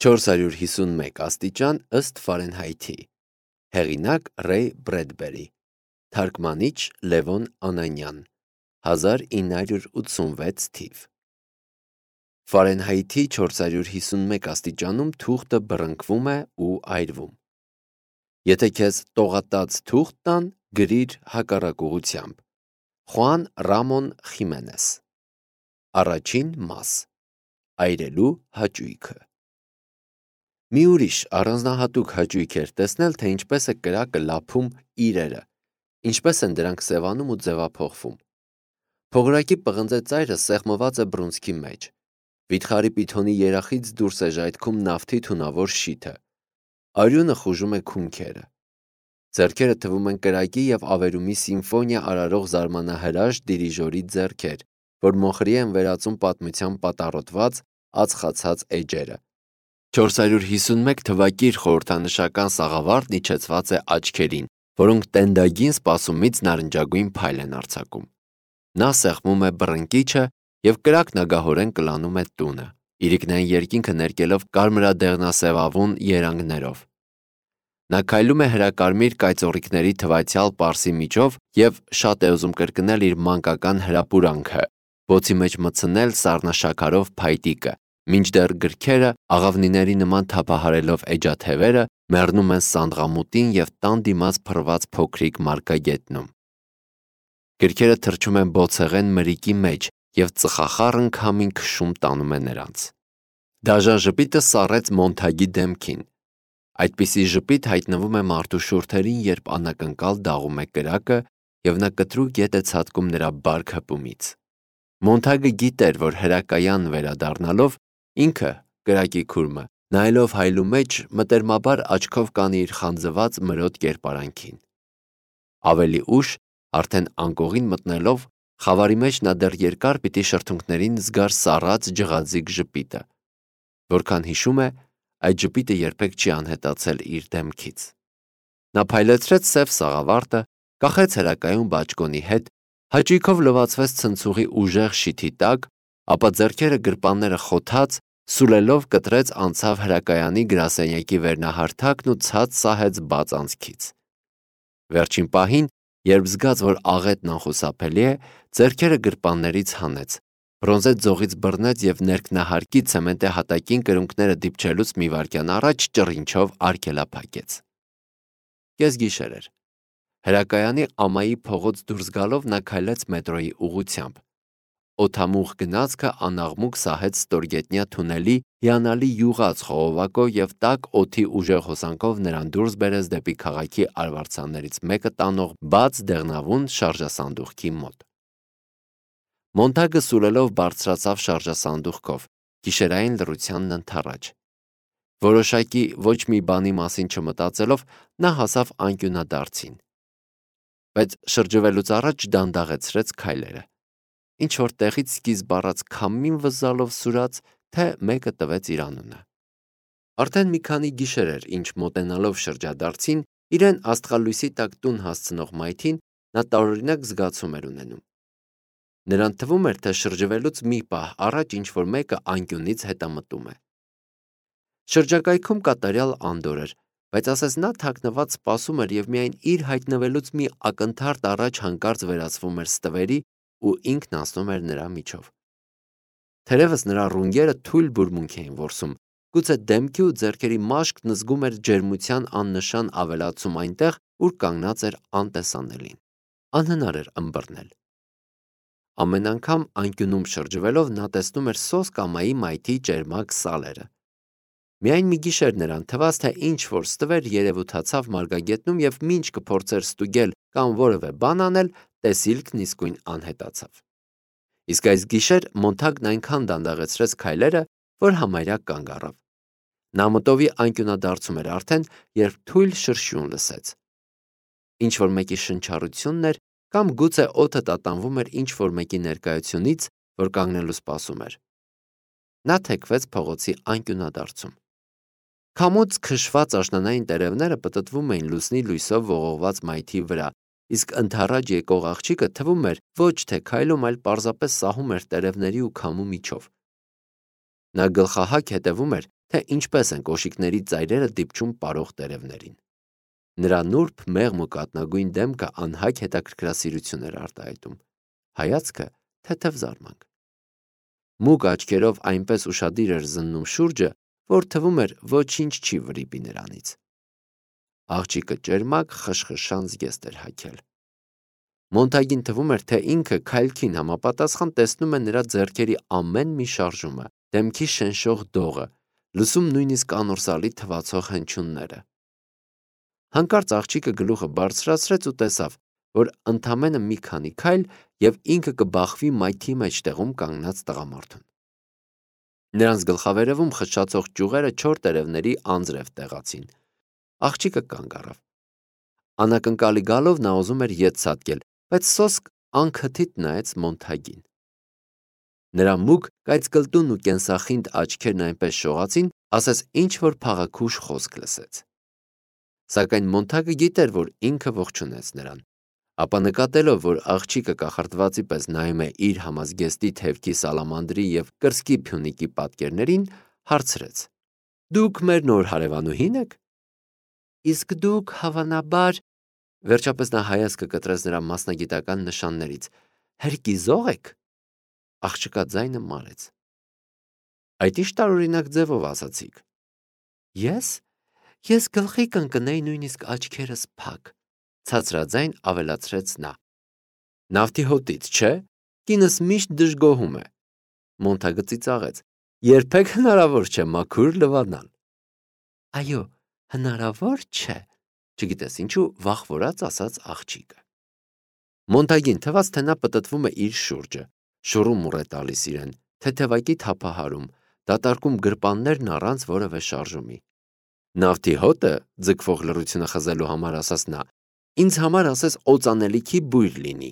451 աստիճան ըստ Ֆարենհայթի։ Հեղինակ Ռեյ Բրեդբերի։ Թարգմանիչ Լևոն Անանյան 1986 թիվ։ Ֆարենհայթի 451 աստիճանում թուղթը բռնկվում է ու այրվում։ Եթե քեզ տողատած թուղթ տան, գրիր հակառակ ուղղությամբ։ Խուան Ռամոն Խիմենես։ Առաջին մաս։ Այրելու հաճույքը։ Մի ուրիշ առանձնահատուկ հաճույք էր տեսնել, թե ինչպես է կրակը լափում իրերը, ինչպես են դրանք սևանում ու ձևափոխվում։ Փողրակի պղնձե ծայրը սեղմված է բռունցքի մեջ։ Վիթխարի պիթոնի երախից դուրս է ժայթքում նավթի թունավոր շիթը։ Արյունը խուժում է քունքերը։ Ձեռքերը թվում են կրակի և ավերումի սիմֆոնիա արարող զարմանահրաշ դիրիժորի ձեռքեր, որ մոխրի են վերածում պատմության պատառոտված, ածխացած էջերը։ 451 թվակի իր խորհրդանշական սաղավարտն իջեցված է աչքերին, որոնք տենդագին սպասումից նարնջագույն փայլ են արձակում։ Նա սեղմում է բռնկիչը և կրակն ագահորեն կլանում է տունը, իրիկնային երկինքը ներկելով կարմրադեղնասևավուն երանգներով։ Նա քայլում է հրակարմիր կայծոռիկների թվացյալ պարսի միջով և շատ է ուզում կրկնել իր մանկական հրապուրանքը, բոցի մեջ մտցնել սառնաշաքարով փայտիկը, մինչդեռ գրքերը, աղավնիների նման թափահարելով էջաթևերը, մեռնում են սանդղամուտին և տան դիմաց փռված փոքրիկ մարգագետնում։ Գրքերը թռչում են բոցեղեն մրիկի մեջ և ծխախառն քամին քշում տանում է նրանց։ Դաժան ժպիտը սառեց Մոնթագի դեմքին։ Այդպիսի ժպիտ հայտնվում է մարդու շուրթերին, երբ անակնկալ դաղում է կրակը, և նա կտրուկ ետ է ցատկում նրա բարք հպումից։ Մոնթագը գիտեր, որ հրակայան վերադառնալով, ինքը, կրակի քուրմը, նայելով հայլու մեջ, մտերմաբար աչքով կանի իր խանձված մրոտ կերպարանքին։ Ավելի ուշ, արդեն անկողին մտնելով, խավարի մեջ նա դեռ երկար պիտի շրթունքներին զգար սառած ջղաձիգ ժպիտը։ Որքան հիշում է, այդ ժպիտը երբեք չի անհետացել իր դեմքից։ Նա փայլեցրեց սև սաղավարտը, կախեց հրակայուն բաճկոնի հետ, հաճույքով լվացվեց ցնցուղի ուժեղ շիթի տակ, ապա ձեռքերը գրպանները խոթած, սուլելով կտրեց անցավ հրակայանի գրասենյակի վերնահարթակն ու ցած սահեց բաց անցքից։ Վերջին պահին, երբ զգաց, որ աղետն անխուսափելի է, ձեռքերը գրպաններից հանեց, բրոնզե ձողից բռնեց և ներքնահարկի ցեմենտե հատակին կրունկները դիպչելուց մի վայրկյան առաջ ճռինչով արգելափակեց։ Կեսգիշեր էր։ Հրակայանի ամայի փողոց դուրս գալով նա քայլեց մետրոյի ուղղությամբ։ Օդամուղ գնացքը անաղմուկ սահեց ստորգետնյա թունելի հիանալի յուղած խողովակով և տաք օդի ուժեղ հոսանքով նրան դուրս բերեց դեպի քաղաքի արվարձաններից մեկը տանող բաց դեղնավուն շարժասանդուղքի մոտ։ Մոնթագը սուլելով բարձրացավ շարժասանդուղքով, գիշերային լռությանն ընդառաջ։ Որոշակի ոչ մի բանի մասին չմտածելով, նա հասավ անկյունադարձին։ Բայց շրջվելուց առաջ դանդաղեցրեց քայլերը։ Ինչ-որ տեղից սկիզբ առած քամին վզզալով սուրաց, թե մեկը տվեց իր անունը։ Արդեն մի քանի գիշեր էր, ինչ մոտենալով շրջադարձին, իրեն աստղալույսի տակ տուն հասցնող մայթին, նա տարօրինակ զգացում էր ունենում։ Նրան թվում էր, թե շրջվելուց մի պահ առաջ ինչ-որ մեկը անկյունից հետամտում է։ Շրջակայքում կատարյալ անդորր էր, բայց ասես նա թաքնված սպասում էր և միայն իր հայտնվելուց մի ակնթարթ առաջ հանկարծ վերածվում էր ստվերի ու ինքն անցնում էր նրա միջով։ Թերևս նրա ռունգերը թույլ բուրմունք էին որսում, գուցե դեմքի ու ձեռքերի մաշկն զգում էր ջերմության աննշան ավելացում այնտեղ, ուր կանգնած էր անտեսանելին։ Անհնար էր ըմբռնել։ Ամեն անգամ անկյունում շրջվելով նա տեսնում էր սոսկ ամայի մայթի ճերմակ սալերը։ Միայն մի գիշեր նրան թվաց, թե ինչ-որ ստվեր երևութացավ մարգագետնում և մինչ կփորձեր ստուգել կամ որևէ բան անել, տեսիլքն իսկույն անհետացավ։ Իսկ այս գիշեր Մոնթագն այնքան դանդաղեցրեց քայլերը, որ համարյա կանգ առավ։ Նա մտովի անկյունադարձում էր արդեն, երբ թույլ շրշյուն լսեց։ Ինչ-որ մեկի շնչառությունն էր, կամ գուցե օդը տատանվում էր ինչ-որ մեկի ներկայությունից, որ կանգնելու սպասում էր։ Նա թեքվեց փողոցի անկյունադարձում։ Քամուց քշված աշնանային տերևները պտտվում էին լուսնի լույսով ողողված մայթի վրա, իսկ ընդառաջ եկող աղջիկը թվում էր ոչ թե քայլում, այլ պարզապես սահում էր տերևների ու քամու միջով։ Նա գլխահակ հետևում էր, թե ինչպես են կոշիկների ծայրերը դիպչում պարող տերևներին։ Նրա նուրբ, մեղմ ու կատնագույն դեմքը անհայտ հետաքրքրասիրություն էր արտահայտում, հայացքը թեթև զարմանք։ Մուգ աչքերով այնպես ուշադիր էր զննում շուրջը, որ թվում էր ոչինչ չի վրիպի նրանից։ Աղջիկը ճերմակ խշխշան զգեստ էր հագել։ Մոնթագին թվում էր, թե ինքը քայլքին համապատասխան տեսնում է նրա ձեռքերի ամեն մի շարժումը, դեմքի շնշող դողը, լսում նույնիսկ անորսալի թվացող հնչյունները։ Հանկարծ աղջիկը գլուխը բարձրացրեց ու տեսավ, որ ընդամենը մի քանի քայլ և ինքը կբախվի մայթի մեջտեղում կանգնած տղամարդուն։ Նրանց գլխավերևում խշշացող ճյուղերը չոր տերևների անձրև տեղացին։ Աղջիկը կանգ առավ։ Անակնկալի գալով նա ուզում էր ետ ցատկել, բայց սոսկ անքթիթ նայեց Մոնթագին։ Նրա մուգ կայծկլտուն ու կենսախինդ աչքերն այնպես շողացին, ասես ինչ-որ փաղաքուշ խոսք լսեց։ Սակայն Մոնթագը գիտեր, որ ինքը ողջունեց նրան, ապա նկատելով, որ աղջիկը կախարդվածի պես նայում է իր համազգեստի թևքի սալամանդրի և կրծքի փյունիկի պատկերներին, հարցրեց. «Դուք մեր նոր հարևանուհի՞ն եք»։ «Իսկ դուք հավանաբար», վերջապես նա հայացքը կտրեց նրա մասնագիտական նշաններից, «հրկիզող եք»։ Աղջկա ձայնը մարեց։ «Այդ ինչ տարօրինակ ձևով ասացիք»։ Ես գլխի կընկնեի նույնիսկ աչքերս փակ, ցածրաձայն ավելացրեց նա։ Նավթի հոտից, չէ՞։ Կինս միշտ դժգոհում է։ Մոնթագը ծիծաղեց։ Երբեք հնարավոր չէ մաքուր լվանալ։ Այո, հնարավոր չէ, չգիտես ինչու վախվորած ասաց աղջիկը։ Մոնթագին թվաց, թե նա պտտվում է իր շուրջը, շուռում ուռ է տալիս իրեն, թեթևակի թափահարում, դատարկում գրպաններն առանց որևէ շարժումի։ Նավթի հոտը, ձգվող լռությունը խզելու համար ասաց նա, ինձ համար ասես օծանելիքի բույր լինի։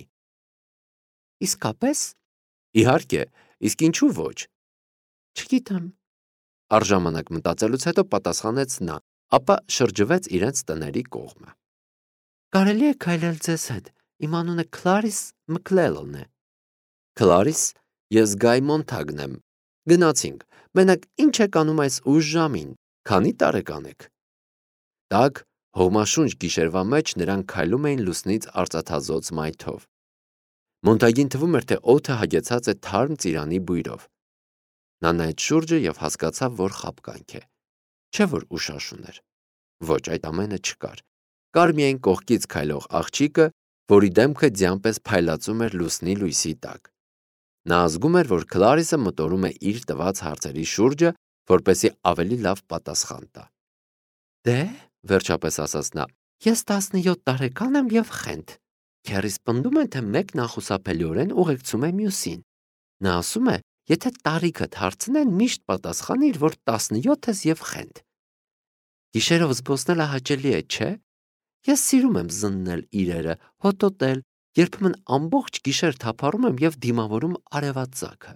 Իսկապես։ Իհարկե, իսկ ինչու ոչ։ Չգիտեմ։ Առժամանակ մտածելուց հետո պատասխանեց նա, ապա շրջվեց իրենց տների կողմը։ Կարելի է քայլել ձեզ հետ, իմ անունը Քլարիս Մքլելլն է։ Քլարիս, ես Գայ Մոնթագն եմ։ Գնացինք, մենակ ինչ եք անում այս ուշ ժամին, քանի տարեկան եք։ Տաք, հողմաշունչ գիշերվա մեջ նրանք քայլում էին լուսնից արծաթազօծ մայթով։ Մոնթագին թվում էր, թե օդը հագեցած է թարմ ծիրանի բույրով։ Նա նայեց շուրջը և հասկացավ, որ խաբկանք է։ Չէ՞ որ ուշաշուն էր։ Ոչ, այդ ամենը չկար։ Կար միայն կողքից քայլող աղջիկը, որի դեմքը ձյամպես փայլացում էր լուսնի լույսի տակ։ Նա զգում էր, որ Քլարիսը մտորում է իր տված հարցերի շուրջը, որպեսզի ավելի լավ պատասխան տա։ Դե, վերջապես ասաց նա, ես 17 տարեկան եմ և խենթ։ Քեռիս պնդում են, թե մեկն անխուսափելիորեն ուղեկցում է մյուսին։ Նա ասում է, եթե տարիքդ հարցնեն, միշտ պատասխանիր, որ 17 ես և խենթ։ Գիշերով զբոսնելը հաճելի է, չէ՞։ Ես սիրում եմ զննել իրերը, հոտոտել, երբեմն ամբողջ գիշեր թափառում եմ և դիմավորում արևածագը։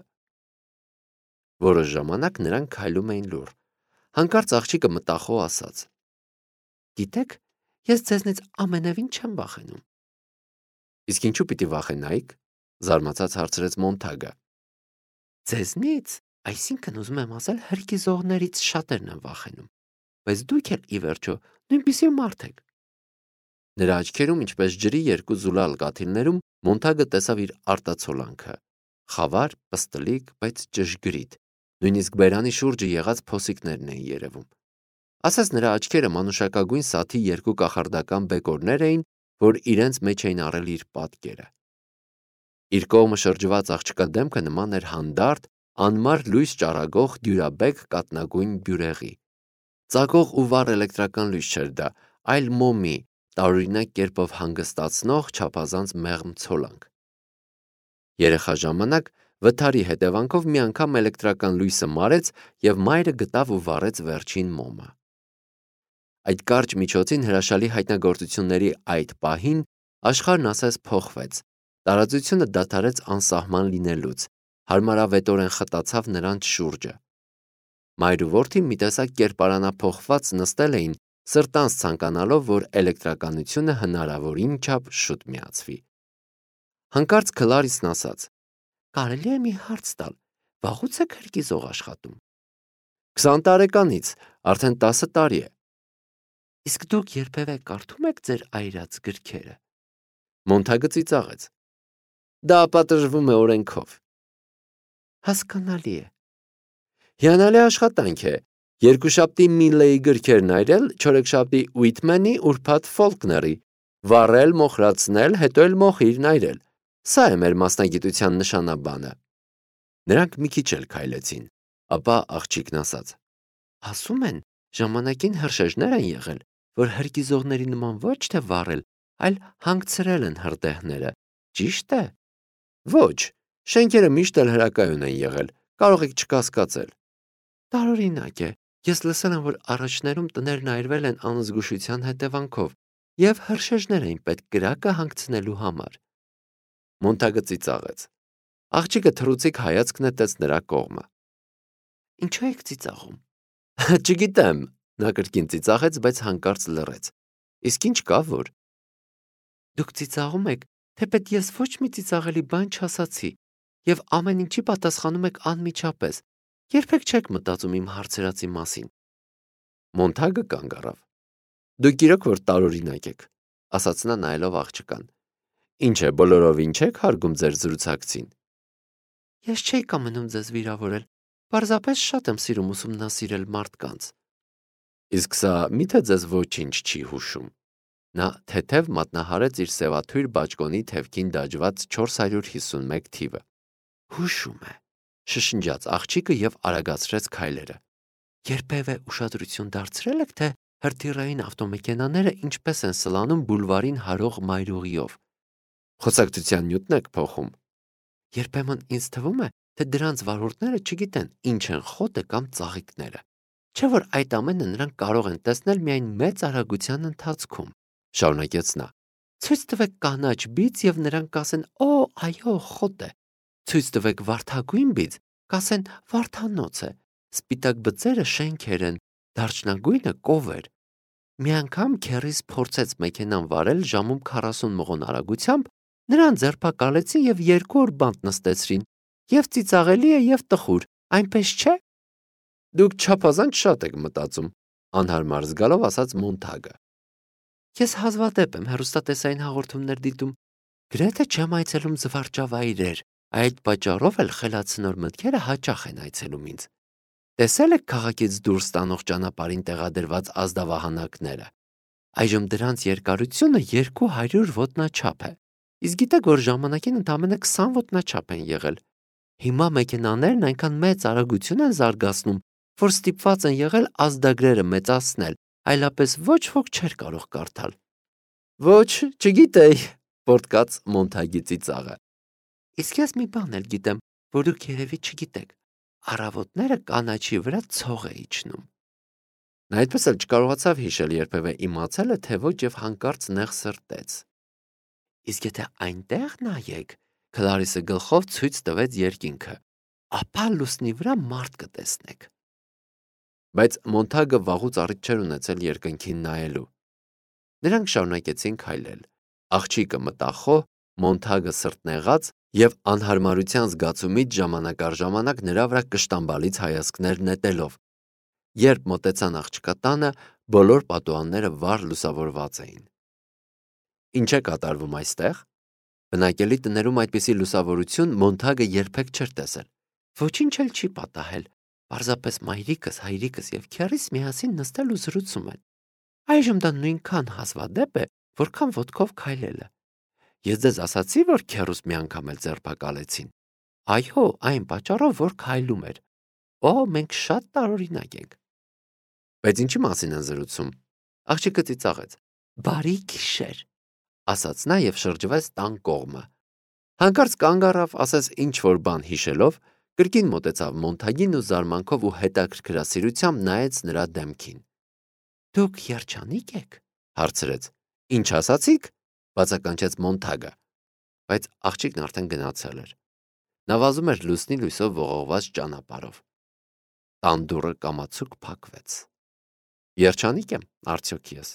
Որոշ ժամանակ նրանք քայլում էին լուռ։ Հանկարծ աղջիկը մտախոհ ասաց. Գիտեք, ես ձեզնից ամենևին չեմ վախենում։ Իսկ ինչու պիտի վախենայիք, զարմացած հարցրեց Մոնթագը։ Ձեզնից, այսինքն ուզում եմ ասել, հրկիզողներից շատերն են վախենում, բայց դուք էլ ի վերջո նույնպիսի մարդ եք։ Նրա աչքերում, ինչպես ջրի երկու զուլալ կաթիլներում, Մոնթագը տեսավ իր արտացոլանքը, խավար, պստլիկ, բայց ճշգրիտ, նույնիսկ բերանի շուրջը եղած փոսիկներն էին երևում։ Ասես նրա աչքերը մանուշակագույն սաթի երկու կախարդական բեկորներ էին, որ իրենց մեջ էին առել իր պատկերը։ Իր կողմը շրջված աղջկա դեմքը նման էր հանդարտ, անմար լույս ճառագող դյուրաբեկ կատնագույն բյուրեղի։ Ծակող ու վառ էլեկտրական լույս չէր դա, այլ մոմի, տարօրինակ կերպով հանգստացնող չափազանց մեղմ ցոլանք։ Երեխա ժամանակ վթարի հետևանքով մի անգամ էլեկտրական լույսը մարեց և մայրը գտավ ու վառեց վերջին մոմը։ Այդ կարճ միջոցին հրաշալի հայտնագործությունների այդ պահին աշխարհն ասես փոխվեց, տարածությունը դադարեց անսահման լինելուց, հարմարավետորեն խտացավ նրանց շուրջը։ Մայր ու որդի մի տեսակ կերպարանափոխված նստել էին, սրտանց ցանկանալով, որ էլեկտրականությունը հնարավորին չափ շուտ միացվի։ Հանկարծ Քլարիսն ասաց. Կարելի է մի հարց տալ, վաղուց եք հրկիզող աշխատում։ 20 տարեկանից, արդեն 10 տարի է։ Իսկ դուք երբևէ կարդում եք ձեր այրած գրքերը։ Մոնթագը ծիծաղեց։ Դա պատժվում է օրենքով։ Հասկանալի է։ Հիանալի աշխատանք է։ Երկուշաբթի Միլլեի գրքերն այրել, չորեքշաբթի Ուիթմենի, ուրբաթ Ֆոլկների, վառել, մոխրացնել, հետո էլ մոխիրն այրել։ Սա է մեր մասնագիտության նշանաբանը։ Նրանք մի քիչ էլ քայլեցին, ապա աղջիկն ասաց. Ասում են, ժամանակին հրշեջներ են եղել, որ հրկիզողների նման ոչ թե վառել, այլ հանգցրել են հրդեհները։ Ճիշտ է։ Ոչ, շենքերը միշտ էլ հրակայուն են եղել, կարող եք չկասկածել։ Տարօրինակ է, ես լսել եմ, որ առաջներում տներն այրվել են անզգուշության հետևանքով, և հրշեջներ էին պետք կրակը հանգցնելու համար։ Մոնթագը ծիծաղեց։ Աղջիկը թռուցիկ հայացք նետեց նրա կողմը։ Ինչու եք ծիծաղում։ Չգիտեմ, նա կրկին ծիծաղեց, բայց հանկարծ լռեց։ Իսկ ինչ կա որ։ Դուք ծիծաղում եք, թեպետ ես ոչ մի ծիծաղելի բան չասացի, և ամեն ինչի պատասխանում եք անմիջապես։ Երբեք չեք մտածում իմ հարցրածի մասին։ Մոնթագը կանգ առավ։ Դուք իրոք որ տարօրինակ եք, ասաց նա նայելով աղջկան։ Ինչ է, բոլորովին չեք հարգում ձեր զրուցակցին։ Ես չէի կամենում ձեզ վիրավորել, պարզապես շատ եմ սիրում ուսումնասիրել մարդկանց։ Իսկ սա միթե ձեզ ոչինչ չի հուշում։ Նա թեթև մատնահարեց իր սևաթույր բաճկոնի թևքին դաջված 451 թիվը։ Հուշում է, շշնջաց աղջիկը և արագացրեց քայլերը։ Երբևէ ուշադրություն դարձրել եք, թե հրթիռային ավտոմեքենաները ինչպես են սլանում բուլվարին հարող մայրուղիով։ Խոսակցության նյութն եք փոխում։ Երբեմն ինձ թվում է, թե դրանց վարորդները չգիտեն ինչ են խոտը կամ ծաղիկները։ Չէ՞ որ այդ ամենը նրանք կարող են տեսնել միայն մեծ արագության ընթացքում, շարունակեց նա։ Ցույց տվեք կանաչ բիծ և նրանք կասեն՝ «Օ, այո, խոտ է»։ Ցույց տվեք վարդագույն բիծ, կասեն՝ «Վարդանոց է»։ Սպիտակ բծերը շենքեր են, դարչնագույնը կովեր։ Մի անգամ քեռիս փորձեց մեքենան վարել ժամում 40 մղոն արագությամբ, նրան ձերբակալեցին և 2 օր բանտ նստեցրին, և ծիծաղելի է և տխուր, այնպես չէ։ Դուք չափազանց շատ եք մտածում, անհարմար զգալով ասաց Մոնթագը։ Ես հազվադեպ եմ հեռուստատեսային հաղորդումներ դիտում, գրեթե չեմ այցելում զվարճավայրեր, այդ պատճառով էլ խելացնոր մտքերը հաճախ են այցելում ինձ։ Տեսել եք քաղաքից դուրս տանող ճանապարհին տեղադրված ազդավահանակները։ Այժմ դրանց երկարությունը 200 ոտնաչափ է։ Իսկ գիտեք, որ ժամանակին ընդամենը 20 ոտնաչափ են եղել։ Հիմա մեքենաներն այնքան մեծ արագություն են զարգացնում, որ ստիպված են եղել ազդագրերը մեծացնել, այլապես ոչ ոք չէր կարող կարդալ։ Ոչ, չգիտեի, պոռթկաց Մոնթագի ծիծաղը։ Իսկ ես մի բան էլ գիտեմ, որ դուք երևի չգիտեք։ Առավոտները կանաչի վրա ցող է իջնում։ Նա այդպես էլ չկարողացավ հիշել երբևէ իմացել է, թե ոչ և հանկարծ նեղ սրտեց։ Իսկ եթե այնտեղ նայեք, Քլարիսը գլխով ցույց տվեց երկինքը, ապա լուսնի վրա մարդ կտեսնեք։ Բայց Մոնթագը վաղուց առիթ չէր ունեցել երկնքին նայելու։ Նրանք շարունակեցին քայլել։ Աղջիկը մտախոհ, Մոնթագը սրտնեղած և անհարմարության զգացումից ժամանակ առ ժամանակ նրա վրա կշտամբալից հայացքներ նետելով։ Երբ մոտեցան աղջկա տանը, բոլոր պատուհանները վառ լուսավորված էին։ Ինչ է կատարվում այստեղ։ Բնակելի տներում այդպիսի լուսավորություն Մոնթագը երբեք չէր տեսել։ Ոչինչ էլ չի պատահել։ Պարզապես մայրիկս, հայրիկս և քեռիս միասին նստել ու զրուցում են։ Այժմ դա նույնքան հազվադեպ է, որքան ոտքով քայլելը։ Ես ձեզ ասացի, որ քեռուս մի անգամ էլ ձերբակալեցին։ Այո, այն պատճառով, որ քայլում էր։ Օ, մենք շատ տարօրինակ ենք։ Բայց ինչի մասին են զրուցում։ Աղջիկը ծիծաղեց։ Բարի գիշեր, ասաց նա և շրջվեց տան կողմը։ Հանկարծ կանգ առավ, ասես ինչ-որ բան հիշելով, կրկին մոտեցավ Մոնթագին ու զարմանքով ու հետաքրքրասիրությամբ նայեց նրա դեմքին։ Դուք երջանիկ եք, հարցրեց։ Ինչ ասացիք, բացականչեց Մոնթագը, բայց աղջիկն արդեն գնացել էր։ Նա վազում էր լուսնի լույսով ողողված ճանապարհով։ Տան դուռը կամացուկ փակվեց։ Երջանիկ եմ, արդյոք ես։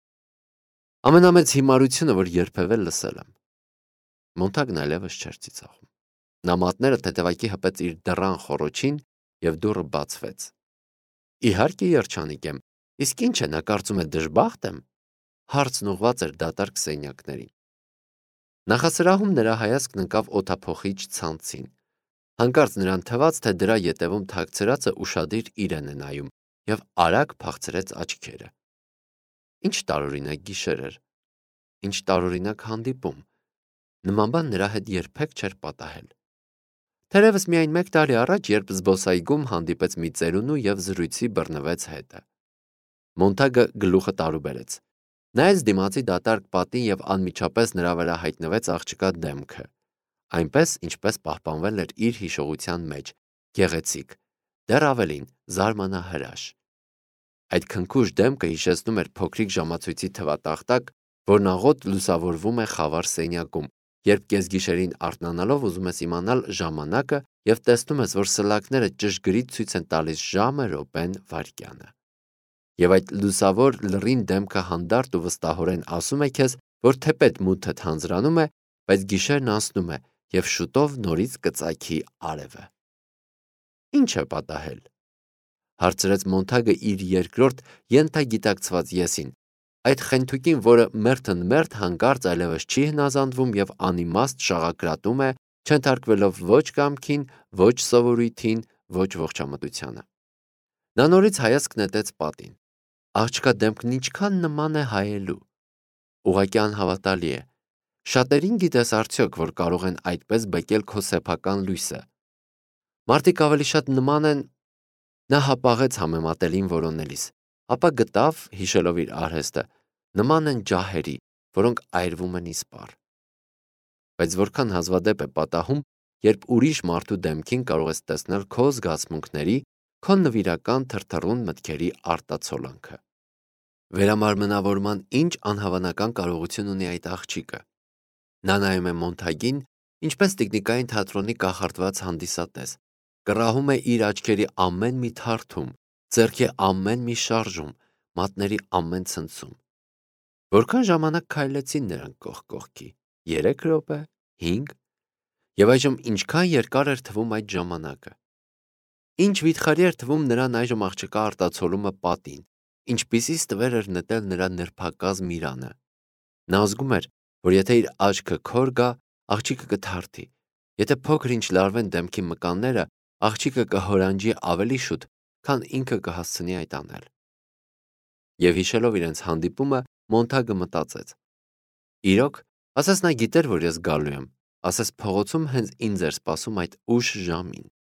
Ամենամեծ հիմարությունը, որ երբևէ լսել եմ։ Մոնթագն այլևս չէր ծիծաղում։ Նա մատները թեթևակի հպեց իր դռան խոռոչին և դուռը բացվեց։ Իհարկե երջանիկ եմ, իսկ ինչ է, նա կարծում է դժբախտ եմ։ Հարցն ուղղված էր դատարկ սենյակներին։ Նախասրահում նրա հայացքն ընկավ օդափոխիչ ցանցին։ Հանկարծ նրան թվաց, թե դրա ետևում թաքցրածը ուշադիր իրեն է նայում և արագ փախցրեց աչքերը։ Ինչ տարօրինակ գիշեր էր, ինչ տարօրինակ հանդիպում։ Նման բան նրա հետ երբեք չէր պատահել։ Թերևս միայն 1 տարի առաջ, երբ զբոսայգում հանդիպեց մի ծերունու և զրույցի բռնվեց հետը։ Մոնթագը գլուխը տարուբերեց։ Նայեց դիմացի դատարկ պատին և անմիջապես նրա վրա հայտնվեց աղջկա դեմքը, այնպես, ինչպես պահպանվել էր իր հիշողության մեջ, գեղեցիկ, դեռ ավելին, զարմանահրաշ։ Այդ քնքուշ դեմքը հիշեցնում էր փոքրիկ ժամացույցի թվատախտակ, որն աղոտ լուսավորվում է խավար սենյակում, երբ կեսգիշերին արթնանալով ուզում ես իմանալ ժամանակը և տեսնում ես, որ սլաքները ճշգրիտ ցույց են տալիս ժամը, րոպեն, վայրկյանը։ Եվ այդ լուսավոր լռին դեմքը հանդարտ ու վստահորեն ասում է քեզ, որ թեպետ մութդ հանձրանում է, բայց գիշերն անցնում է և շուտով նորից կծագի արևը։ Ինչ է պատահել, հարցրեց Մոնթագը իր երկրորդ ենթագիտակցված եսին, այդ խենթուկին, որը մերթընդմերթ հանկարծ այլևս չի հնազանդվում և անիմաստ շաղակրատում է, չենթարկվելով ոչ կամքին, ոչ սովորույթին, ոչ ողջամտությանը։ Նա նորից հայացք նետեց պատին։ Աղջկա դեմքն ինչքան նման է հայելու։ Ուղղակի անհավատալի է։ Շատերին գիտես արդյոք, որ կարող են այդպես բեկել քո սեփական լույսը։ Մարդիկ ավելի շատ նման են։ Նա հապաղեց համեմատելին որոնելիս, ապա գտավ, հիշելով իր արհեստը, նման են ջահերի, որոնք այրվում են իսպառ։ Բայց որքան հազվադեպ է պատահում, երբ ուրիշ մարդու դեմքին կարող ես տեսնել քո զգացմունքների, քո նվիրական թրթռուն մտքերի արտացոլանքը։ Վերամարմնավորման ինչ անհավանական կարողություն ունի այդ աղջիկը։ Նա նայում է Մոնթագին, ինչպես տիկնիկային թատրոնի կախարդված հանդիսատես, կռահում է իր աչքերի ամեն մի թարթում, ձեռքի ամեն մի շարժում, մատների ամեն ցնցում։ Որքան ժամանակ քայլեցին նրանք կողք կողքի, 3 րոպե, 5, և այժմ ինչքան երկար էր թվում այդ ժամանակը։ Ինչ վիթխարի էր թվում նրան այժմ աղջկա արտացոլումը պատին, ինչպիսի ստվեր էր նետել նրա նրբակազմ իրանը։ Նա զգում էր, որ եթե իր աչքը քոր գա, աղջիկը կթարթի, եթե փոքր ինչ լարվեն դեմքի մկանները, աղջիկը կհորանջի ավելի շուտ, քան ինքը կհասցնի այդ անել։ Եվ հիշելով իրենց հանդիպումը, Մոնթագը մտածեց. Իրոք, ասես նա գիտեր, որ ես գալու եմ, ասես փողոցում հենց ինձ էր սպասում այդ ուշ ժամին։